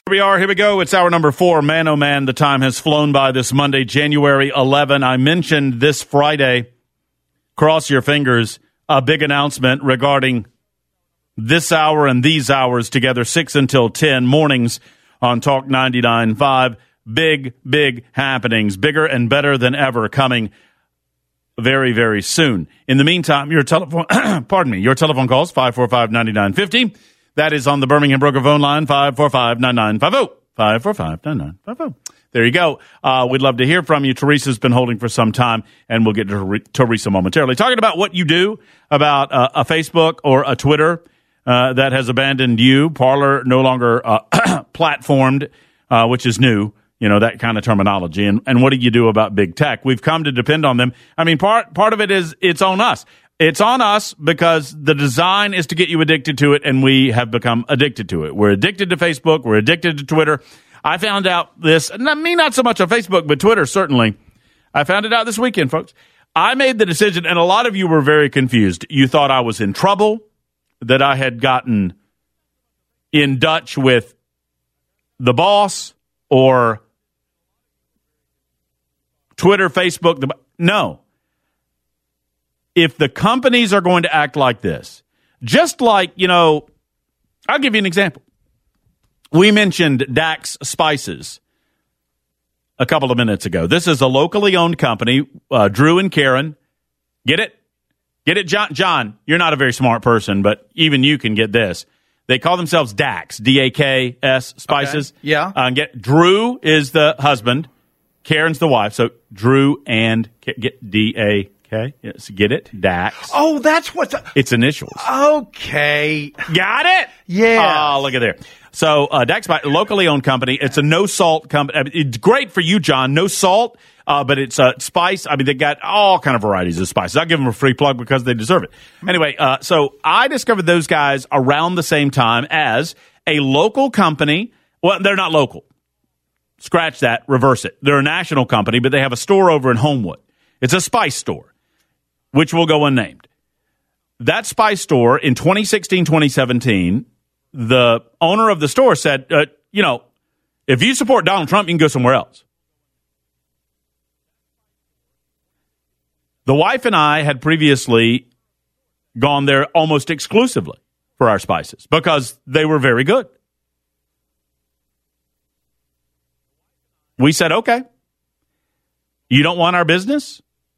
Here we go. It's hour number 4. Man, oh man, the time has flown by this Monday, January 11. I mentioned this Friday, cross your fingers, a big announcement regarding this hour and these hours together, 6 until 10 mornings on Talk 99.5. Big happenings, bigger and better than ever, coming very, very soon. In the meantime, your telephone, your telephone calls, 545-9950. That is on the Birmingham Broker phone line, 545-9950. 545-9950. There you go. We'd love to hear from you. Teresa's been holding for some time, and we'll get to Teresa momentarily. Talking about what you do about a Facebook or a Twitter that has abandoned you. Parler no longer platformed, which is new. You know, that kind of terminology. And what do you do about big tech? We've come to depend on them. I mean, part of it is it's on us. It's on us because the design is to get you addicted to it, and we have become addicted to it. We're addicted to Facebook. We're addicted to Twitter. I found out this, not so much on Facebook, but Twitter, certainly. I found it out this weekend, folks. I made the decision, and a lot of you were very confused. You thought I was in trouble, that I had gotten in Dutch with the boss or Twitter, Facebook. No. If the companies are going to act like this, just like, I'll give you an example. We mentioned Dax Spices a couple of minutes ago. This is a locally owned company, Drew and Karen. Get it? Get it, John? John, you're not a very smart person, but even you can get this. They call themselves Dax, D-A-K-S Spices. Okay. Yeah. Drew is the husband. Karen's the wife. So Drew and get D-A-K. Okay, yes, get it? Dax. Oh, that's what it's initials. Okay. Got it? Yeah. Oh, look at there. So, Dax, locally owned company. It's a no-salt company. It's great for you, John. No salt, but it's spice. I mean, they got all kind of varieties of spices. I'll give them a free plug because they deserve it. Anyway, so I discovered those guys around the same time as a local company. Well, they're not local. Scratch that. Reverse it. They're a national company, but they have a store over in Homewood. It's a spice store, which will go unnamed. That spice store in 2016, 2017, the owner of the store said, if you support Donald Trump, you can go somewhere else. The wife and I had previously gone there almost exclusively for our spices because they were very good. We said, okay, you don't want our business?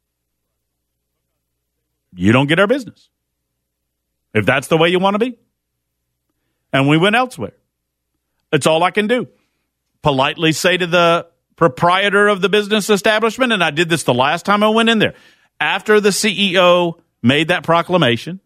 You don't get our business. If that's the way you want to be. And we went elsewhere. It's all I can do. Politely say to the proprietor of the business establishment, and I did this the last time I went in there. After the CEO made that proclamation,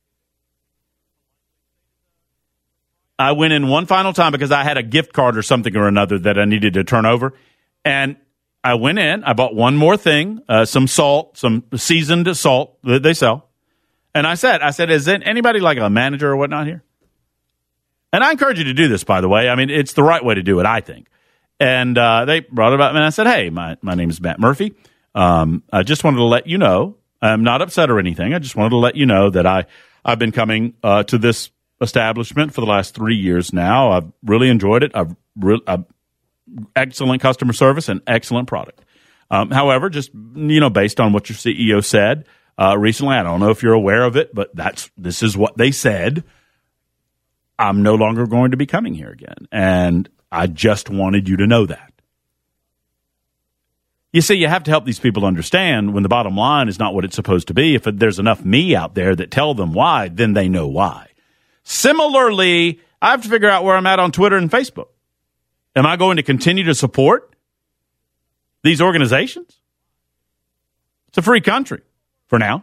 I went in one final time because I had a gift card or something or another that I needed to turn over. And I went in, I bought one more thing, some salt, some seasoned salt that they sell. And I said, is anybody like a manager or whatnot here? And I encourage you to do this, by the way. I mean, it's the right way to do it, I think. And they brought it up, and I said, hey, my name is Matt Murphy. I just wanted to let you know, I'm not upset or anything. I just wanted to let you know that I've been coming to this establishment for the last 3 years now. I've really enjoyed it. I've excellent customer service and excellent product. However, just, based on what your CEO said recently, I don't know if you're aware of it, but this is what they said. I'm no longer going to be coming here again. And I just wanted you to know that. You see, you have to help these people understand when the bottom line is not what it's supposed to be. If there's enough me out there that tell them why, then they know why. Similarly, I have to figure out where I'm at on Twitter and Facebook. Am I going to continue to support these organizations? It's a free country for now.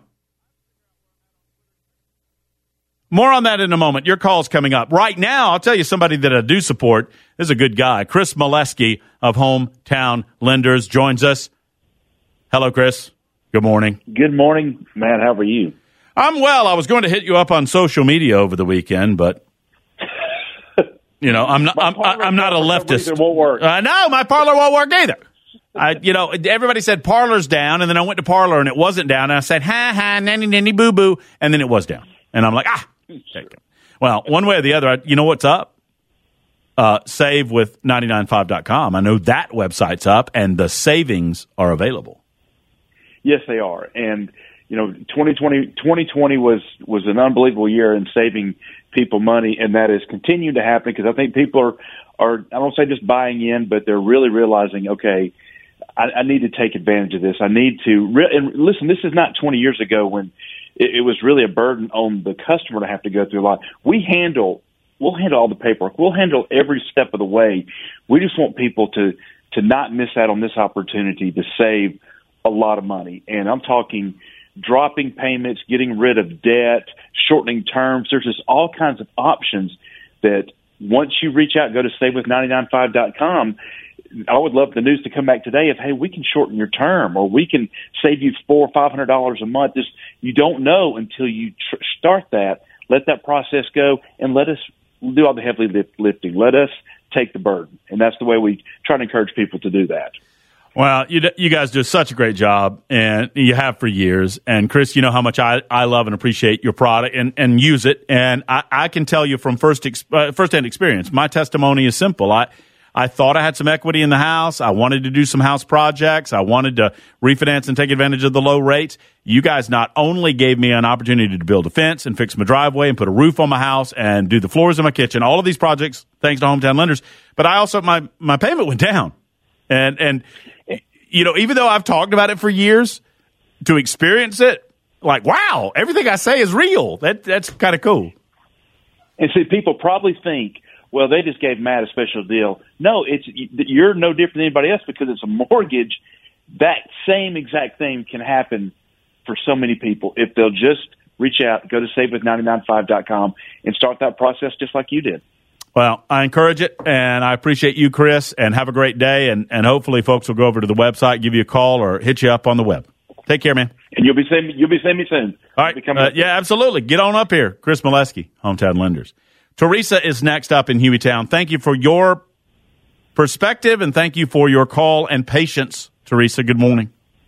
More on that in a moment. Your call's coming up. Right now, I'll tell you somebody that I do support. This is a good guy. Chris Molesky of Hometown Lenders joins us. Hello, Chris. Good morning. Good morning, Matt. How are you? I'm well. I was going to hit you up on social media over the weekend, but I'm not a leftist. It won't work. No, my Parler won't work either. Everybody said Parler's down, and then I went to Parler and it wasn't down, and I said nanny nanny boo boo, and then it was down, and I'm like Well, one way or the other, you know what's up? savewith995.com. I know that website's up and the savings are available. Yes, they are. And, 2020 was an unbelievable year in saving people money, and that has continued to happen because I think people are I don't say just buying in, but they're really realizing, okay, I need to take advantage of this. I need to and listen, this is not 20 years ago when it was really a burden on the customer to have to go through a lot. We'll handle all the paperwork. We'll handle every step of the way. We just want people to not miss out on this opportunity to save a lot of money. And I'm talking dropping payments, getting rid of debt, shortening terms. There's just all kinds of options that once you reach out, go to savewith995.com. I would love the news to come back today of, hey, we can shorten your term or we can save you $400 or $500 a month. You don't know until you start that. Let that process go and let us do all the heavy lifting. Let us take the burden. And that's the way we try to encourage people to do that. Well, you guys do such a great job, and you have for years. And, Chris, you know how much I love and appreciate your product and use it. And I can tell you from first-hand experience, my testimony is simple. I thought I had some equity in the house. I wanted to do some house projects. I wanted to refinance and take advantage of the low rates. You guys not only gave me an opportunity to build a fence and fix my driveway and put a roof on my house and do the floors in my kitchen, all of these projects, thanks to Hometown Lenders, but I also, my payment went down. And even though I've talked about it for years, to experience it, like, wow, everything I say is real. That's kind of cool. And see, people probably think, well, they just gave Matt a special deal. No, you're no different than anybody else because it's a mortgage. That same exact thing can happen for so many people if they'll just reach out, go to savewith995.com and start that process just like you did. Well, I encourage it, and I appreciate you, Chris, and have a great day, and hopefully folks will go over to the website, give you a call, or hit you up on the web. Take care, man. And you'll be seeing me soon. All right. Yeah, absolutely. Get on up here. Chris Molesky, Hometown Lenders. Teresa is next up in Hueytown. Thank you for your perspective, and thank you for your call and patience, Teresa. Good morning.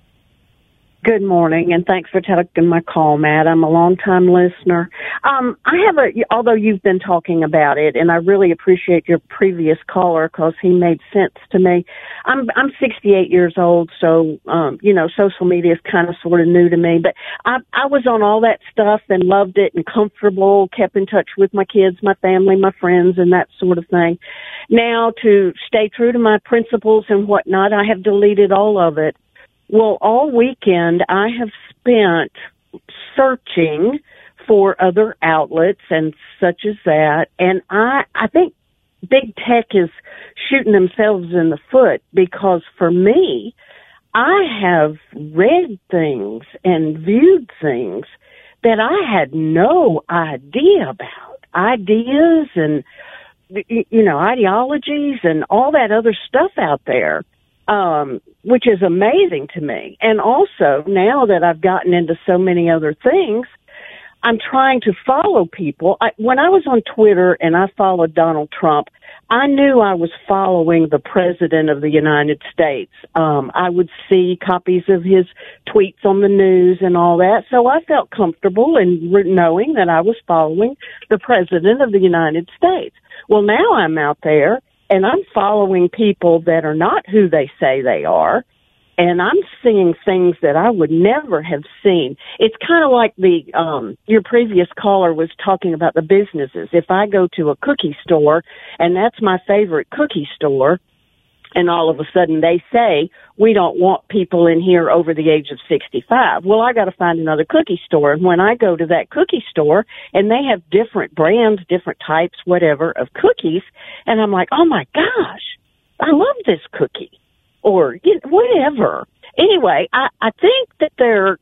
Good morning, and thanks for taking my call, Matt. I'm a long-time listener. Although you've been talking about it, and I really appreciate your previous caller because he made sense to me. I'm 68 years old, so, social media is kind of sort of new to me, but I was on all that stuff and loved it and comfortable, kept in touch with my kids, my family, my friends, and that sort of thing. Now, to stay true to my principles and whatnot, I have deleted all of it. Well, all weekend I have spent searching for other outlets and such as that. And I think big tech is shooting themselves in the foot because for me, I have read things and viewed things that I had no idea about. Ideas and, ideologies and all that other stuff out there. Which is amazing to me. And also, now that I've gotten into so many other things, I'm trying to follow people. When I was on Twitter and I followed Donald Trump, I knew I was following the President of the United States. I would see copies of his tweets on the news and all that, so I felt comfortable in knowing that I was following the President of the United States. Well, now I'm out there, and I'm following people that are not who they say they are, and I'm seeing things that I would never have seen. It's kind of like your previous caller was talking about the businesses. If I go to a cookie store, and that's my favorite cookie store, and all of a sudden they say, we don't want people in here over the age of 65. Well, I got to find another cookie store. And when I go to that cookie store and they have different brands, different types, whatever, of cookies, and I'm like, oh my gosh, I love this cookie or whatever. Anyway, I think that they're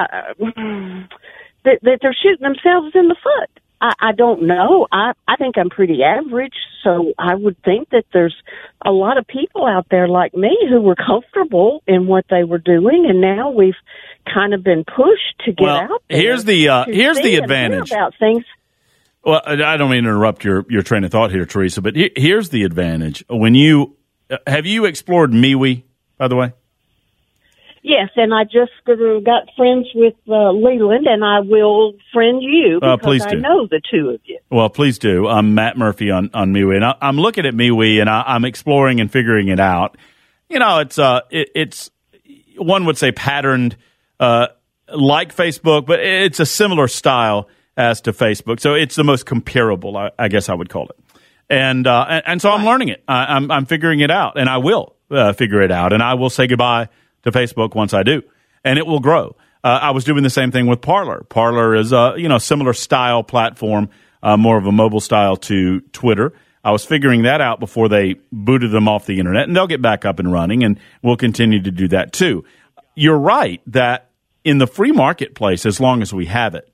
shooting themselves in the foot. I don't know. I think I'm pretty average, so I would think that there's a lot of people out there like me who were comfortable in what they were doing, and now we've kind of been pushed to get out there. Here's the advantage about things. Well, I don't mean to interrupt your train of thought here, Teresa, but here's the advantage. When have you explored MeWe, by the way? Yes, and I just got friends with Leland, and I will friend you because please do. I know the two of you. Well, please do. I'm Matt Murphy on MeWe, and I'm looking at MeWe, and I'm exploring and figuring it out. You know, it's one would say patterned like Facebook, but it's a similar style as to Facebook. So it's the most comparable, I guess I would call it. And so I'm learning it. I'm figuring it out, and I will figure it out, and I will say goodbye to Facebook once I do, and it will grow. I was doing the same thing with Parler. Parler is a similar style platform, more of a mobile style to Twitter. I was figuring that out before they booted them off the internet, and they'll get back up and running, and we'll continue to do that too. You're right that in the free marketplace, as long as we have it,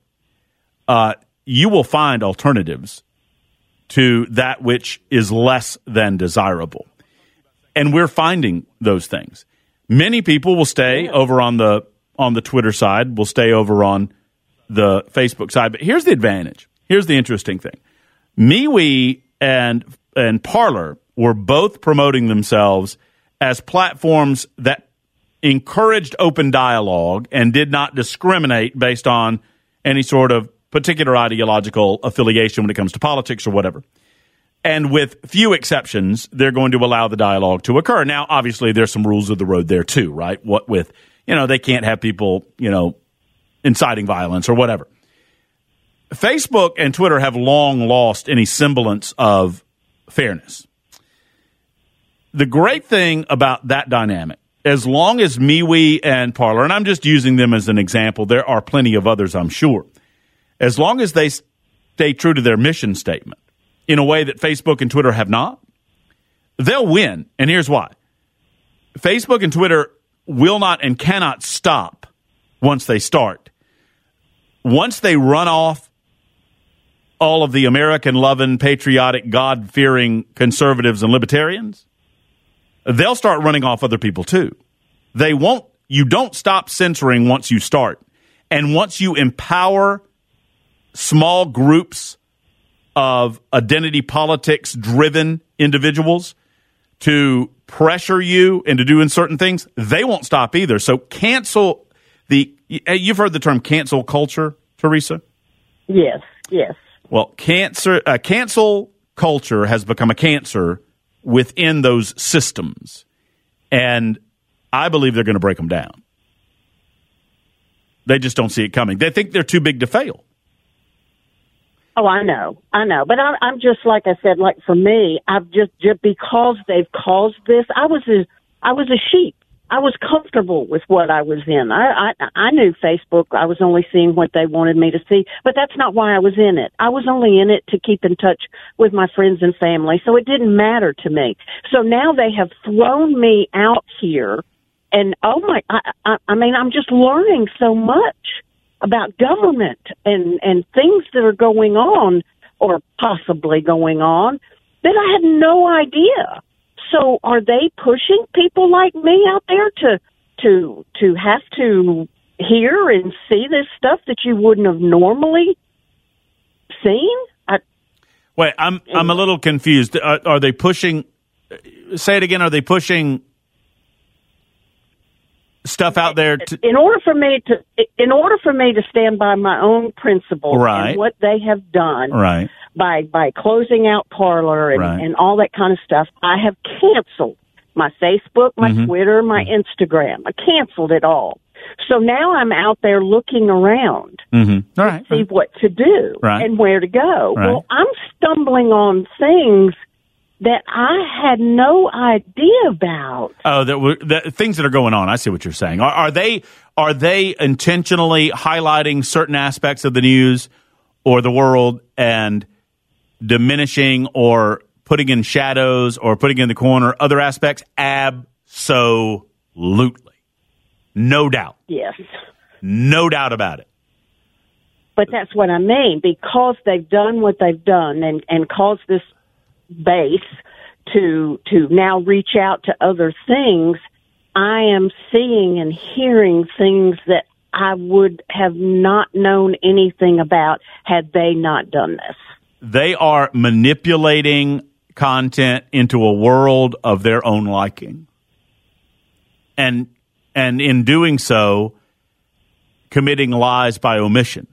you will find alternatives to that which is less than desirable. And we're finding those things. Many people will stay over on the Twitter side, will stay over on the Facebook side. But here's the advantage. Here's the interesting thing. MeWe and Parler were both promoting themselves as platforms that encouraged open dialogue and did not discriminate based on any sort of particular ideological affiliation when it comes to politics or whatever. And with few exceptions, they're going to allow the dialogue to occur. Now, obviously, there's some rules of the road there, too, right? What with, they can't have people, inciting violence or whatever. Facebook and Twitter have long lost any semblance of fairness. The great thing about that dynamic, as long as MeWe and Parler, and I'm just using them as an example, there are plenty of others, I'm sure, as long as they stay true to their mission statement, in a way that Facebook and Twitter have not, they'll win. And here's why. Facebook and Twitter will not and cannot stop once they start. Once they run off all of the American-loving, patriotic, God-fearing conservatives and libertarians, they'll start running off other people too. They won't. You don't stop censoring once you start. And once you empower small groups of identity politics driven individuals to pressure you into doing certain things, they won't stop either. So you've heard the term cancel culture, Teresa? Yes. Well, cancel culture has become a cancer within those systems. And I believe they're going to break them down. They just don't see it coming. They think they're too big to fail. Oh, I know. But I'm just, like I said, like for me, I've just because they've caused this, I was a sheep. I was comfortable with what I was in. I knew Facebook. I was only seeing what they wanted me to see, but that's not why I was in it. I was only in it to keep in touch with my friends and family, so it didn't matter to me. So now they have thrown me out here, and I mean, I'm just learning so much about government and things that are going on or possibly going on that I had no idea. So are they pushing people like me out there to have to hear and see this stuff that you wouldn't have normally seen? Wait, I'm a little confused. Are they pushing? Say it again. Are they pushing stuff out there in order for me to stand by my own principles right. and what they have done right. by closing out Parler and, right. and all that kind of stuff, I have canceled my Facebook, my Twitter, my Instagram. I canceled it all. So now I'm out there looking around all right. to see what to do right. and where to go. Right. Well, I'm stumbling on things that I had no idea about. Oh, the things that are going on. I see what you're saying. Are they intentionally highlighting certain aspects of the news or the world and diminishing or putting in shadows or putting in the corner other aspects? Absolutely. No doubt. Yes. No doubt about it. But that's what I mean, because they've done what they've done and caused this base to now reach out to other things. I am seeing and hearing things that I would have not known anything about had they not done this. They are manipulating content into a world of their own liking. And and in doing so, committing lies by omission.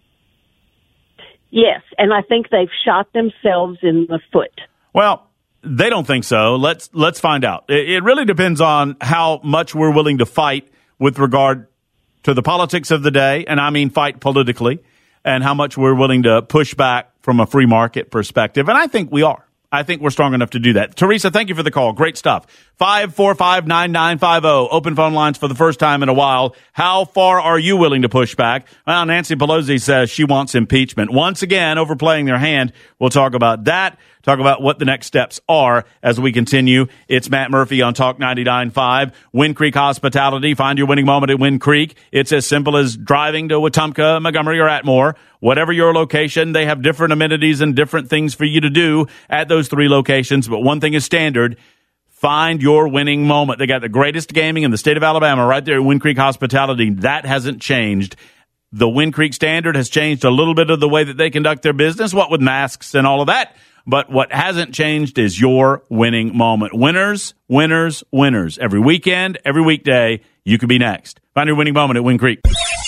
Yes, and I think they've shot themselves in the foot. Well, they don't think so. Let's find out. It really depends on how much we're willing to fight with regard to the politics of the day, and I mean fight politically, and how much we're willing to push back from a free market perspective. And I think we are. I think we're strong enough to do that. Teresa, thank you for the call. Great stuff. 545-9950. Open phone lines for the first time in a while. How far are you willing to push back? Well, Nancy Pelosi says she wants impeachment. Once again, overplaying their hand. We'll talk about that. Talk about what the next steps are as we continue. It's Matt Murphy on Talk 99.5. Wind Creek Hospitality. Find your winning moment at Wind Creek. It's as simple as driving to Wetumpka, Montgomery, or Atmore. Whatever your location, they have different amenities and different things for you to do at those three locations. But one thing is standard. Find your winning moment. They got the greatest gaming in the state of Alabama right there at Wind Creek Hospitality. That hasn't changed. The Wind Creek standard has changed a little bit of the way that they conduct their business, what with masks and all of that. But what hasn't changed is your winning moment. Winners, winners, winners. Every weekend, every weekday, you could be next. Find your winning moment at Wind Creek.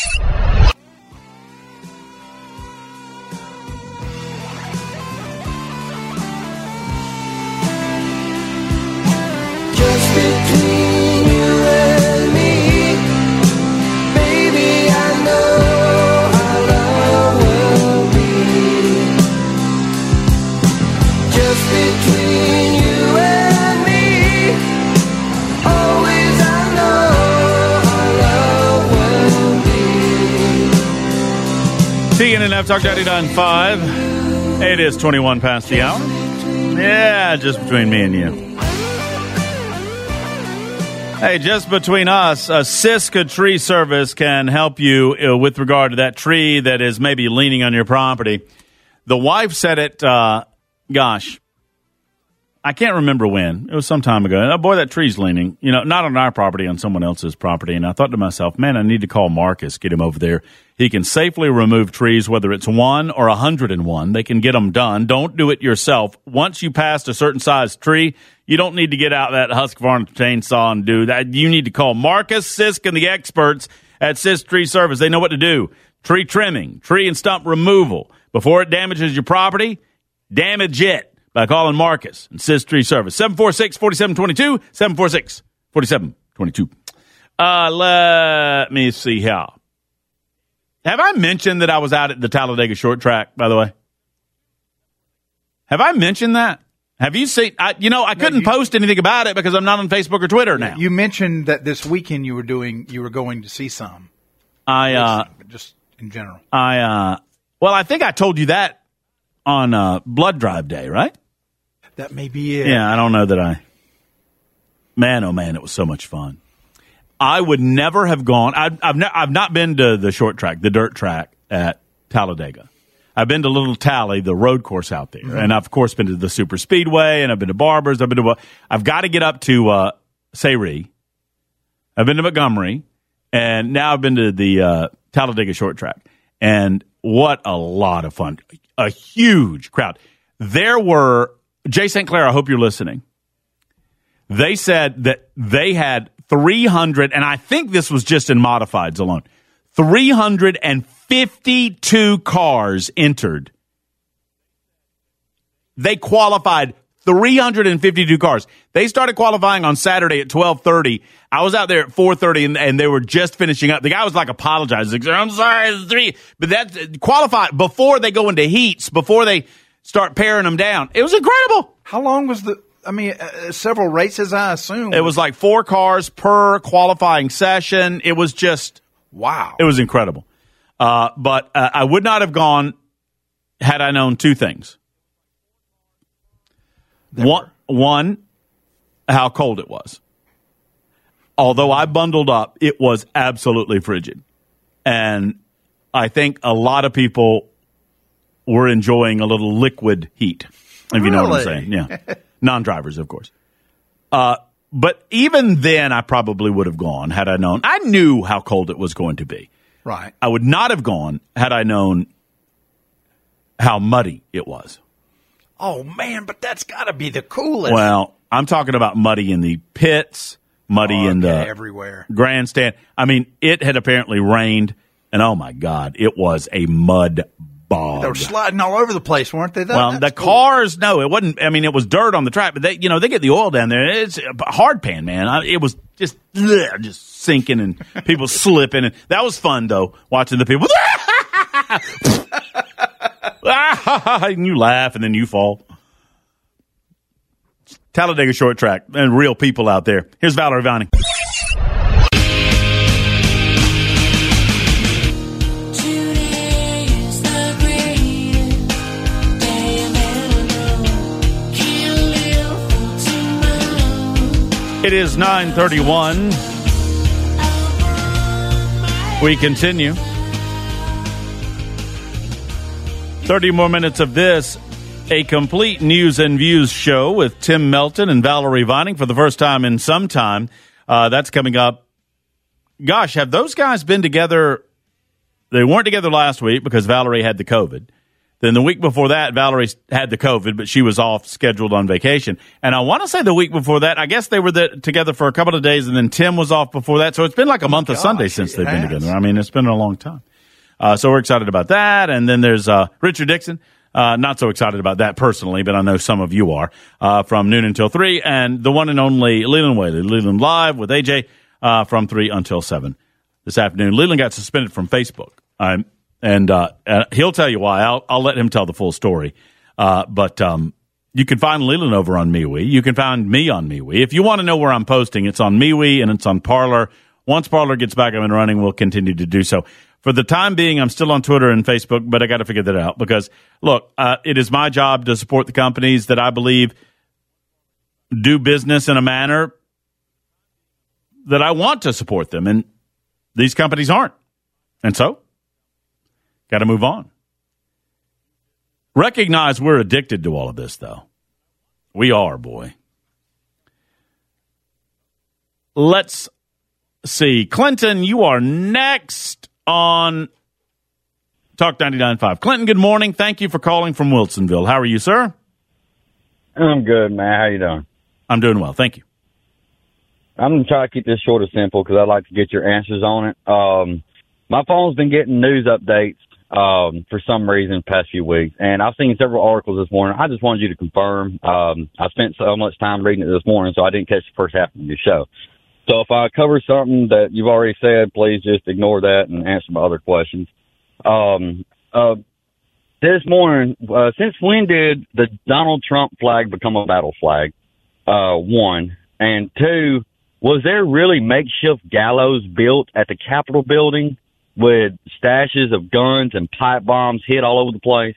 TNNF Talk 99.5. It is 21 past the hour. Yeah, just between me and you. Hey, just between us, a Siska Tree Service can help you with regard to that tree that is maybe leaning on your property. The wife said it, gosh, I can't remember when. It was some time ago. Oh, boy, that tree's leaning. You know, not on our property, on someone else's property. And I thought to myself, man, I need to call Marcus, get him over there. He can safely remove trees, whether it's 1 or 101. They can get them done. Don't do it yourself. Once you pass a certain size tree, you don't need to get out that Husqvarna chainsaw and do that. You need to call Marcus, Sisk, and the experts at Sisk Tree Service. They know what to do. Tree trimming, tree and stump removal. Before it damages your property, damage it by calling Marcus and Sisk Tree Service. 746-4722, 746-4722. Let me see how. Have I mentioned that I was out at the Talladega Short Track, by the way? Have I mentioned that? Have you seen? I couldn't post anything about it because I'm not on Facebook or Twitter now. You mentioned that this weekend you were going to see some. Just in general. I think I told you that on Blood Drive Day, right? That may be it. Yeah, I don't know that I. Man, oh man, it was so much fun. I would never have gone. I've not been to the short track, the dirt track at Talladega. I've been to Little Tally, the road course out there, and I've of course been to the Super Speedway, and I've been to Barbers. I've got to get up to Sayre. I've been to Montgomery, and now I've been to the Talladega short track. And what a lot of fun! A huge crowd. There were Jay St. Clair. I hope you're listening. They said that they had 300, and I think this was just in modifieds alone, 352 cars entered. They qualified 352 cars. They started qualifying on Saturday at 12:30. I was out there at 4:30, and they were just finishing up. The guy was like apologizing. I'm sorry, it's 3. But that's qualified before they go into heats, before they start paring them down. It was incredible. How long was several races, I assume. It was like 4 cars per qualifying session. It was just, wow. It was incredible. But I would not have gone had I known 2 things. One, how cold it was. Although I bundled up, it was absolutely frigid. And I think a lot of people were enjoying a little liquid heat, if you know what I'm saying. Yeah. Non-drivers, of course. But even then, I probably would have gone had I known. I knew how cold it was going to be. Right. I would not have gone had I known how muddy it was. Oh, man, but that's got to be the coolest. Well, I'm talking about muddy in the pits, muddy in the everywhere grandstand. I mean, it had apparently rained, and oh my God, it was a mud bog. They were sliding all over the place, weren't they? Well, the cars, no, it wasn't. I mean, it was dirt on the track, but they get the oil down there. It's a hard pan, man. It was just sinking and people slipping, and that was fun though, watching the people. And you laugh, and then you fall. Talladega short track and real people out there. Here's Valerie Vining. It is 9:31. We continue. 30 more minutes of this. A complete news and views show with Tim Melton and Valerie Vining for the first time in some time. That's coming up. Gosh, have those guys been together? They weren't together last week because Valerie had the COVID. Then the week before that, Valerie had the COVID, but she was off, scheduled on vacation. And I want to say the week before that, I guess they were together for a couple of days, and then Tim was off before that. So it's been like a month of Sundays since they've been together. I mean, it's been a long time. So we're excited about that. And then there's Richard Dixon. Not so excited about that personally, but I know some of you are, from noon until 3. And the one and only Leland Whaley, Leland Live with AJ, from 3 until 7 this afternoon. Leland got suspended from Facebook. And he'll tell you why. I'll let him tell the full story. But you can find Leland over on MeWe. You can find me on MeWe. If you want to know where I'm posting, it's on MeWe and it's on Parler. Once Parler gets back up and running, we'll continue to do so. For the time being, I'm still on Twitter and Facebook, but I got to figure that out because, look, it is my job to support the companies that I believe do business in a manner that I want to support them, and these companies aren't. And so, got to move on. Recognize we're addicted to all of this, though. We are, boy. Let's see. Clinton, you are next on Talk 99.5. Clinton, good morning. Thank you for calling from Wilsonville. How are you, sir? I'm good, man. How you doing? I'm doing well. Thank you. I'm going to try to keep this short and simple because I'd like to get your answers on it. My phone's been getting news updates for some reason the past few weeks, and I've seen several articles this morning. I just wanted you to confirm. I spent so much time reading it this morning, so I didn't catch the first half of your show. So if I cover something that you've already said, please just ignore that and answer my other questions. This morning, since when did the Donald Trump flag become a battle flag? One. And two, was there really makeshift gallows built at the Capitol building with stashes of guns and pipe bombs hid all over the place?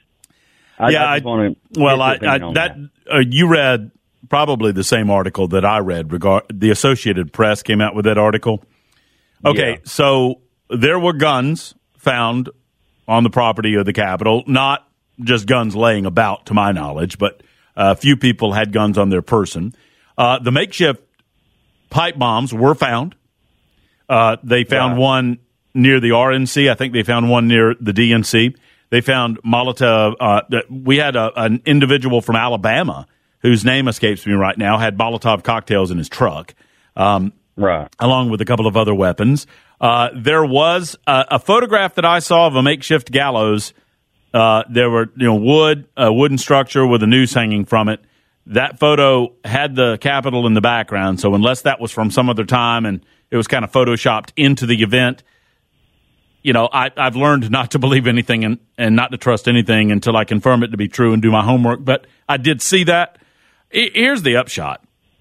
You read probably the same article that I read. The Associated Press came out with that article. Okay, yeah. So there were guns found on the property of the Capitol, not just guns laying about, to my knowledge, but a few people had guns on their person. The makeshift pipe bombs were found. They found one near the RNC. I think they found one near the DNC. They found Molotov. We had an individual from Alabama whose name escapes me right now, had Molotov cocktails in his truck, along with a couple of other weapons. There was a photograph that I saw of a makeshift gallows. There were, a wooden structure with a noose hanging from it. That photo had the Capitol in the background, so unless that was from some other time and it was kind of photoshopped into the event, I've learned not to believe anything and not to trust anything until I confirm it to be true and do my homework. But I did see that. Here's the upshot.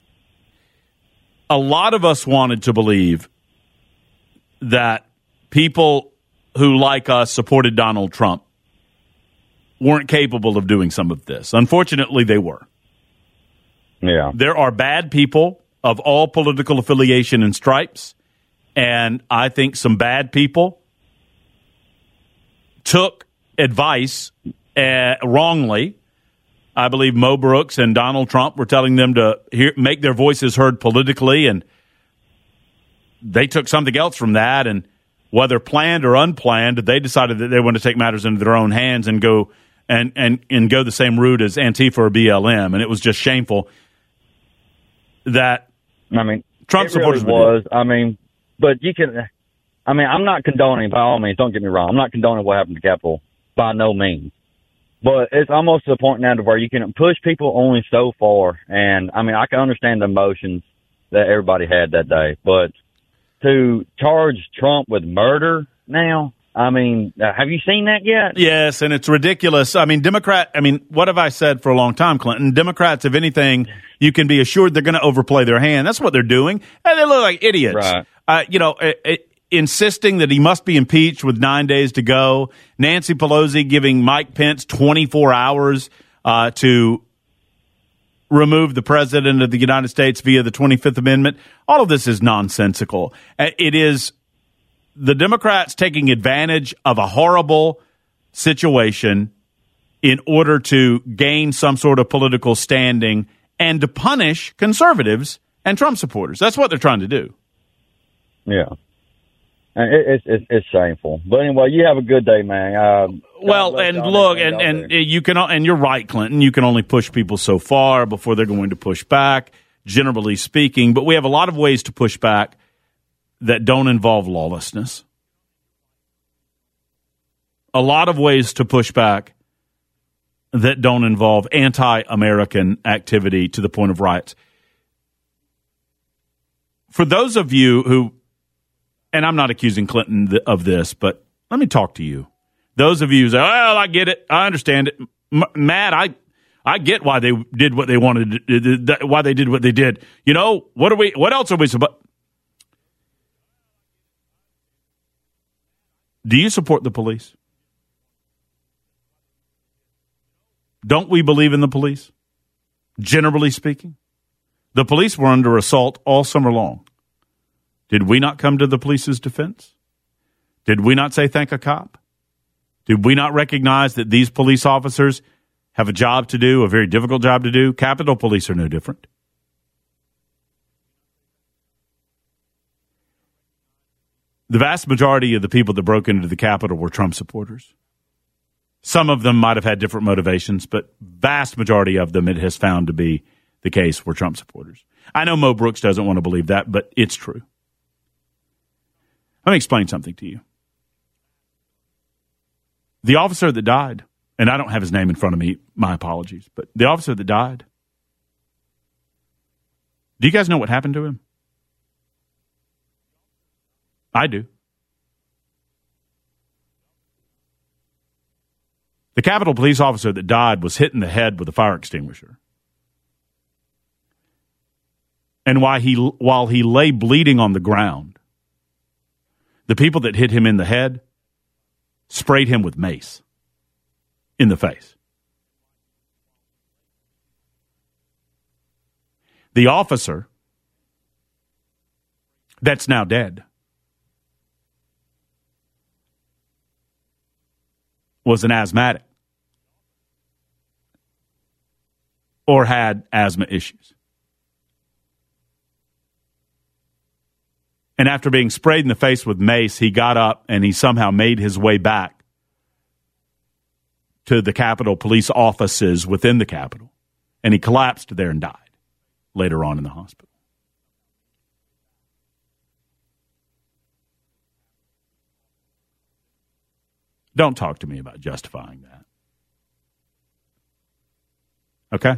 A lot of us wanted to believe that people who, like us, supported Donald Trump weren't capable of doing some of this. Unfortunately, they were. Yeah. There are bad people of all political affiliation and stripes, and I think some bad people took advice wrongly. I believe Mo Brooks and Donald Trump were telling them to make their voices heard politically, and they took something else from that, and whether planned or unplanned, they decided that they wanted to take matters into their own hands and go and go the same route as Antifa or BLM, and it was just shameful that Trump supporters was. I mean, but you can. I mean, I'm not condoning, by all means, don't get me wrong. I'm not condoning what happened to the Capitol, by no means. But it's almost to the point now to where you can push people only so far. And, I mean, I can understand the emotions that everybody had that day. But to charge Trump with murder now, I mean, have you seen that yet? Yes, and it's ridiculous. I mean, what have I said for a long time, Clinton? Democrats, if anything, you can be assured they're going to overplay their hand. That's what they're doing. And they look like idiots. Right. Insisting that he must be impeached with 9 days to go. Nancy Pelosi giving Mike Pence 24 hours to remove the president of the United States via the 25th Amendment. All of this is nonsensical. It is the Democrats taking advantage of a horrible situation in order to gain some sort of political standing and to punish conservatives and Trump supporters. That's what they're trying to do. Yeah. It's shameful. But anyway, you have a good day, man. You can, and you're right, Clinton. You can only push people so far before they're going to push back, generally speaking. But we have a lot of ways to push back that don't involve lawlessness. A lot of ways to push back that don't involve anti-American activity to the point of riots. For those of you who, and I'm not accusing Clinton of this, but let me talk to you. Those of you who say, well, I get it. I understand it. Matt, I get why they did what they wanted to do, why they did what they did. You know, what else are we supposed? Do you support the police? Don't we believe in the police? Generally speaking, the police were under assault all summer long. Did we not come to the police's defense? Did we not say thank a cop? Did we not recognize that these police officers have a job to do, a very difficult job to do? Capitol Police are no different. The vast majority of the people that broke into the Capitol were Trump supporters. Some of them might have had different motivations, but vast majority of them, it has found to be the case, were Trump supporters. I know Mo Brooks doesn't want to believe that, but it's true. Let me explain something to you. The officer that died, and I don't have his name in front of me, my apologies, but the officer that died, do you guys know what happened to him? I do. The Capitol Police officer that died was hit in the head with a fire extinguisher. And while he lay bleeding on the ground, the people that hit him in the head sprayed him with mace in the face. The officer that's now dead was an asthmatic or had asthma issues. And after being sprayed in the face with mace, he got up and he somehow made his way back to the Capitol Police offices within the Capitol. And he collapsed there and died later on in the hospital. Don't talk to me about justifying that. Okay?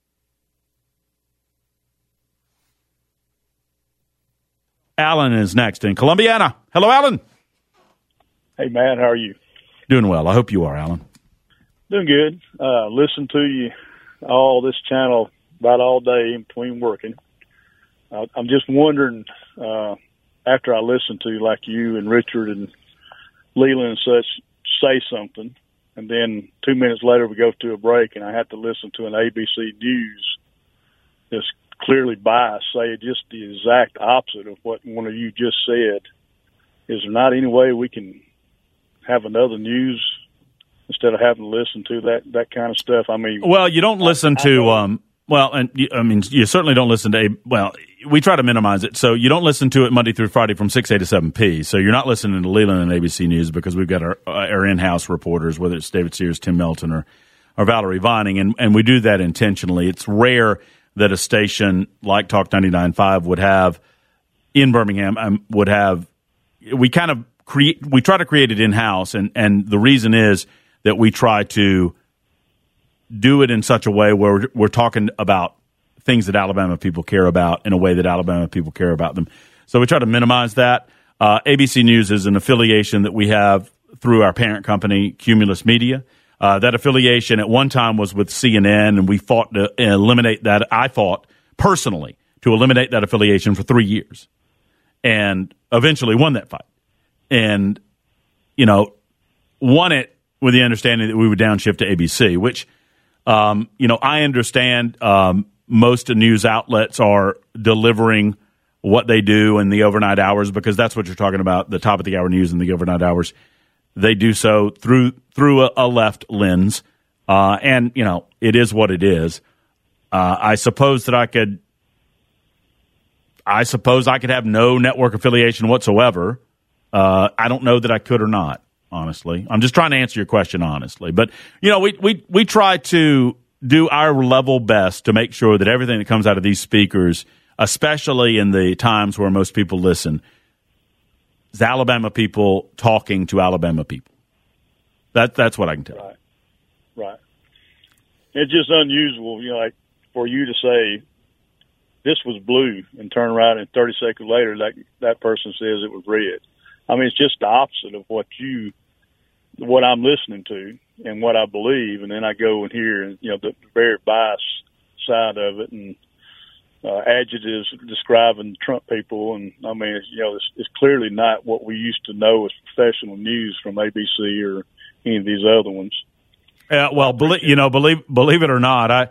Alan is next in Columbiana. Hello, Alan. Hey, Matt, how are you? Doing well. I hope you are, Alan. Doing good. Listen to you all this channel about all day in between working. I'm just wondering, after I listen to you, like you and Richard and Leland and such, say something, and then 2 minutes later we go to a break, and I have to listen to an ABC News that's clearly biased, say just the exact opposite of what one of you just said. Is there not any way we can have another news instead of having to listen to that kind of stuff? I mean, well, you don't listen to you certainly don't listen to we try to minimize it, so you don't listen to it Monday through Friday from 6A to 7P. So you're not listening to Leland and ABC News because we've got our in-house reporters, whether it's David Sears, Tim Melton, or Valerie Vining, and we do that intentionally. It's rare that a station like Talk 99.5 would have in Birmingham would have. We kind of we try to create it in house, and the reason is that we try to do it in such a way where we're talking about things that Alabama people care about in a way that Alabama people care about them. So we try to minimize that. ABC News is an affiliation that we have through our parent company, Cumulus Media. That affiliation at one time was with CNN, and we fought to eliminate that. I fought personally to eliminate that affiliation for 3 years and eventually won that fight. And, won it with the understanding that we would downshift to ABC, which, I understand most news outlets are delivering what they do in the overnight hours, because that's what you're talking about, the top of the hour news in the overnight hours. They do so through a left lens, and it is what it is. I suppose I could have no network affiliation whatsoever. I don't know that I could or not. Honestly, I'm just trying to answer your question honestly. But we try to do our level best to make sure that everything that comes out of these speakers, especially in the times where most people listen, is Alabama people talking to Alabama people. That's what I can tell. Right. It's just unusual, like for you to say this was blue and turn around and 30 seconds later that person says it was red. I mean, it's just the opposite of what I'm listening to and what I believe, and then I go and hear the very biased side of it and adjectives describing Trump people, and I mean, it's clearly not what we used to know as professional news from ABC or any of these other ones. Well, believe it or not,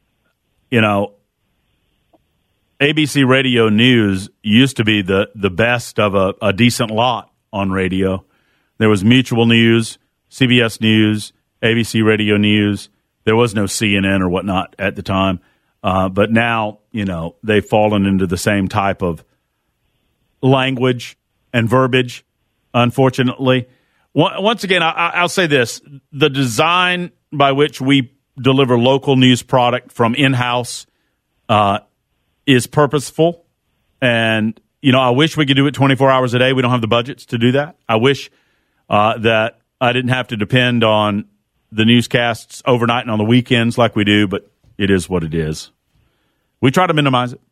ABC Radio News used to be the best of a decent lot on radio. There was Mutual News, CBS News, ABC Radio News. There was no CNN or whatnot at the time. But now, they've fallen into the same type of language and verbiage, unfortunately. Once again, I'll say this. The design by which we deliver local news product from in-house is purposeful. And, I wish we could do it 24 hours a day. We don't have the budgets to do that. I wish that I didn't have to depend on the newscasts overnight and on the weekends like we do, but it is what it is. We try to minimize it.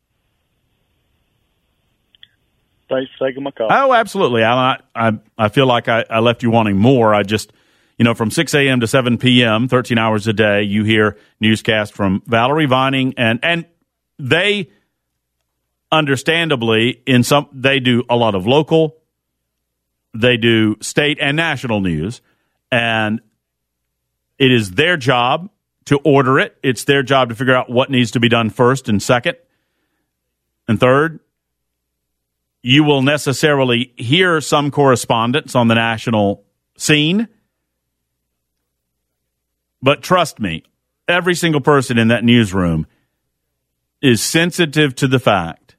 Thanks for taking my call. Oh, absolutely. I feel like I left you wanting more. I just, from 6 a.m. to 7 p.m., 13 hours a day, you hear newscast from Valerie Vining, and they, understandably, they do a lot of local, they do state and national news, and it is their job to order it. It's their job to figure out what needs to be done first and second and third. You will necessarily hear some correspondence on the national scene, but trust me, every single person in that newsroom is sensitive to the fact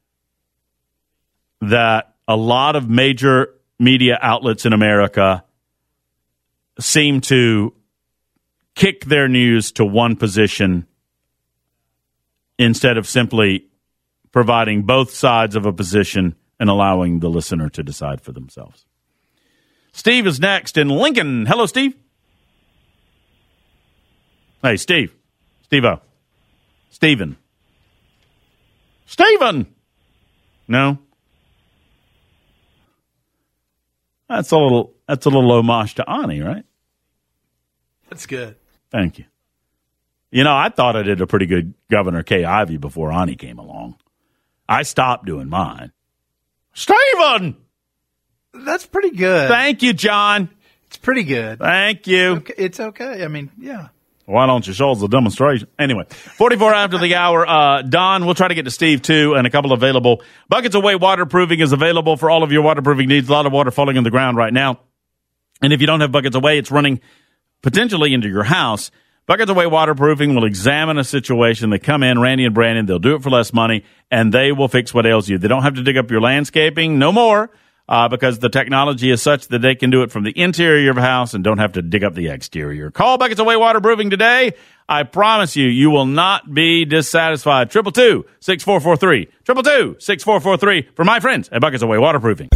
that a lot of major media outlets in America seem to kick their news to one position instead of simply providing both sides of a position and allowing the listener to decide for themselves. Steve is next in Lincoln. Hello, Steve. Hey, Steve. Steve-O. Steven. No? That's a little homage to Ani, right? That's good. Thank you. I thought I did a pretty good Governor Kay Ivey before Ani came along. I stopped doing mine. Steven! That's pretty good. Thank you, John. It's pretty good. Thank you. It's okay. I mean, yeah. Why don't you show us the demonstration? Anyway, 44 after the hour. Don, we'll try to get to Steve, too, and a couple available. Buckets Away Waterproofing is available for all of your waterproofing needs. A lot of water falling on the ground right now. And if you don't have Buckets Away, it's running potentially into your house. Buckets Away Waterproofing will examine a situation. They come in, Randy and Brandon, they'll do it for less money, and they will fix what ails you. They don't have to dig up your landscaping. No more. because the technology is such that they can do it from the interior of a house and don't have to dig up the exterior. Call Buckets Away Waterproofing today. I promise you, you will not be dissatisfied. 222-6443. 222-6443 for my friends at Buckets Away Waterproofing.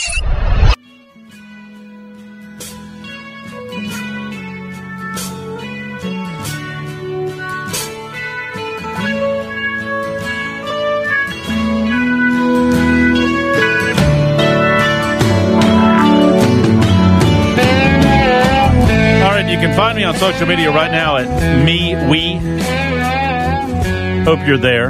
You can find me on social media right now at MeWe. Hope you're there.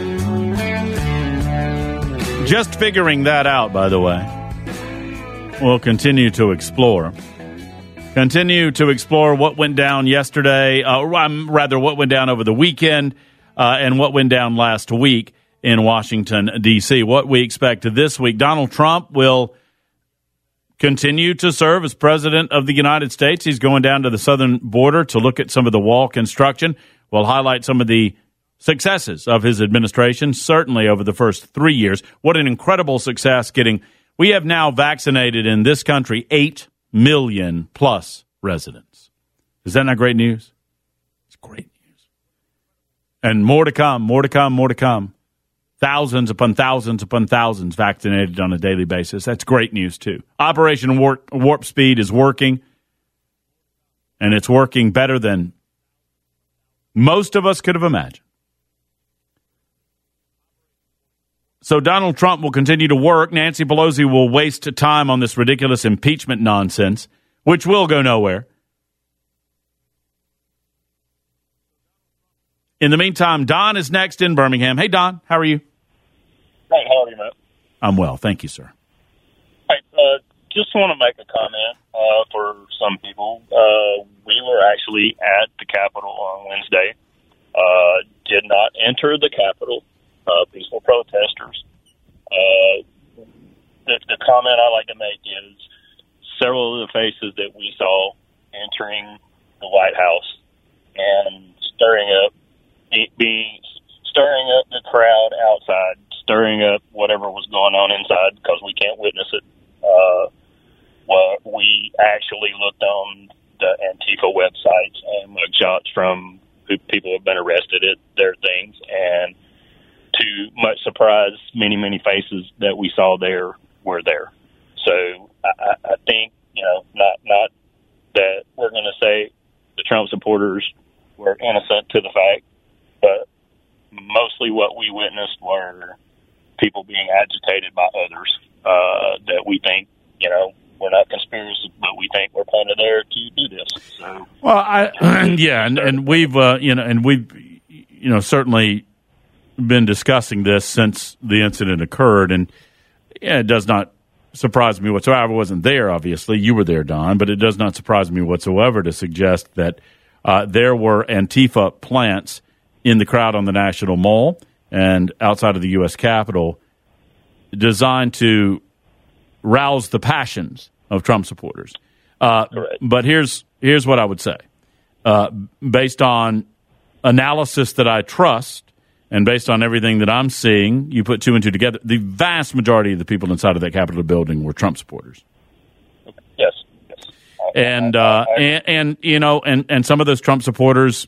Just figuring that out, by the way. We'll continue to explore. Continue to explore what went down yesterday, rather what went down over the weekend, and what went down last week in Washington, D.C. What we expect this week. Donald Trump will continue to serve as president of the United States. He's going down to the southern border to look at some of the wall construction. We'll highlight some of the successes of his administration, certainly over the first 3 years. What an incredible success getting. We have now vaccinated in this country 8 million plus residents. Is that not great news? It's great news. And more to come, more to come, more to come. Thousands upon thousands upon thousands vaccinated on a daily basis. That's great news, too. Operation Warp Speed is working, and it's working better than most of us could have imagined. So Donald Trump will continue to work. Nancy Pelosi will waste time on this ridiculous impeachment nonsense, which will go nowhere. In the meantime, Don is next in Birmingham. Hey, Don, how are you? Hey, how are you, Matt? I'm well. Thank you, sir. Hey, just want to make a comment for some people. We were actually at the Capitol on Wednesday. Did not enter the Capitol. Peaceful protesters. The comment I like to make is several of the faces that we saw entering the White House and stirring up the crowd outside, stirring up whatever was going on inside because we can't witness it. Well, we actually looked on the Antifa websites and mugshots from people who have been arrested at their things, and to much surprise, many faces that we saw there were there. So I think, not that we're going to say the Trump supporters were innocent to the fact, but mostly what we witnessed were people being agitated by others that we think, we're not conspiracists, but we think we're kind of there to do this. So, well, and we've certainly been discussing this since the incident occurred, and it does not surprise me whatsoever. I wasn't there, obviously. You were there, Don, but it does not surprise me whatsoever to suggest that there were Antifa plants in the crowd on the National Mall and outside of the U.S. Capitol designed to rouse the passions of Trump supporters. But here's what I would say. Based on analysis that I trust and based on everything that I'm seeing, you put two and two together, the vast majority of the people inside of that Capitol building were Trump supporters. Yes. And some of those Trump supporters,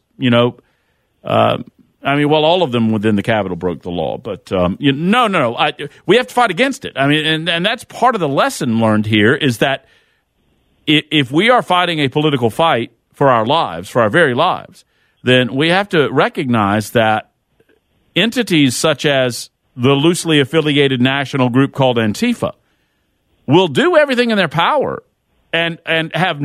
all of them within the Capitol broke the law. But no. We have to fight against it. And that's part of the lesson learned here is that if we are fighting a political fight for our lives, for our very lives, then we have to recognize that entities such as the loosely affiliated national group called Antifa will do everything in their power and have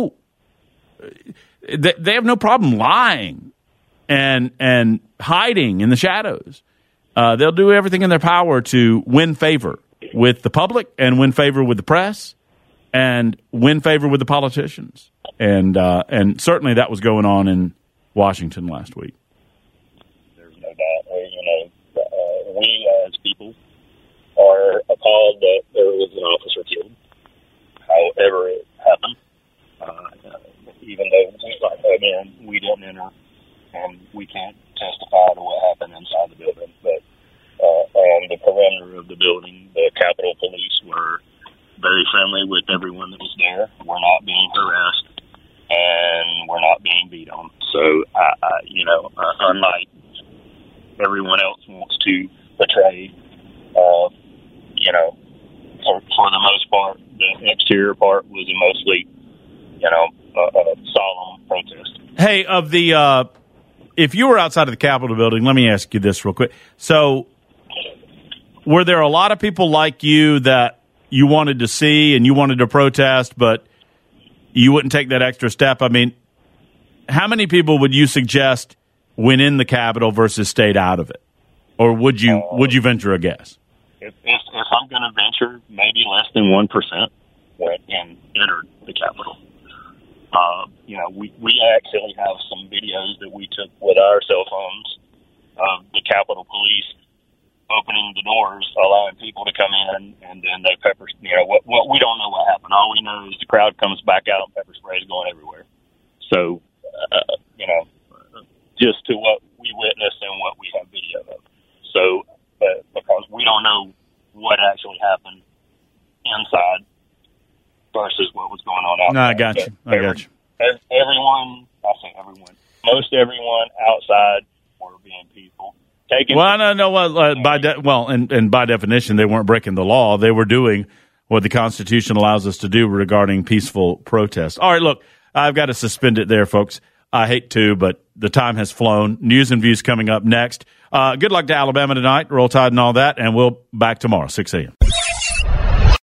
they have no problem lying and hiding in the shadows. They'll do everything in their power to win favor with the public and win favor with the press and win favor with the politicians. And certainly that was going on in Washington last week. There's no doubt. We as people are appalled that there was an officer killed. However it happened, even though we didn't enter and we can't testify to what happened inside the building, but on the perimeter of the building, the Capitol Police were friendly with everyone that was there. We're not being harassed, and we're not being beat on. So, unlike everyone else wants to portray, for the most part, the exterior part was a mostly, solemn protest. Hey, if you were outside of the Capitol building, let me ask you this real quick. So, were there a lot of people like you that you wanted to see and you wanted to protest, but you wouldn't take that extra step? I mean, how many people would you suggest went in the Capitol versus stayed out of it? Or would you venture a guess? If I'm going to venture, maybe less than 1% went and entered the Capitol. We actually have some videos that we took with our cell phones of the Capitol Police opening the doors, allowing people to come in, and then they pepper. What we don't know what happened. All we know is the crowd comes back out and pepper spray is going everywhere. So, just to what we witnessed and what we have video of. So, because we don't know what actually happened inside versus what was going on outside. No, I got you. Everyone, most everyone outside were being peaceful. By definition, they weren't breaking the law. They were doing what the Constitution allows us to do regarding peaceful protest. All right, look, I've got to suspend it there, folks. I hate to, but the time has flown. News and Views coming up next. Good luck to Alabama tonight. Roll Tide and all that, and we'll back tomorrow, 6 a.m.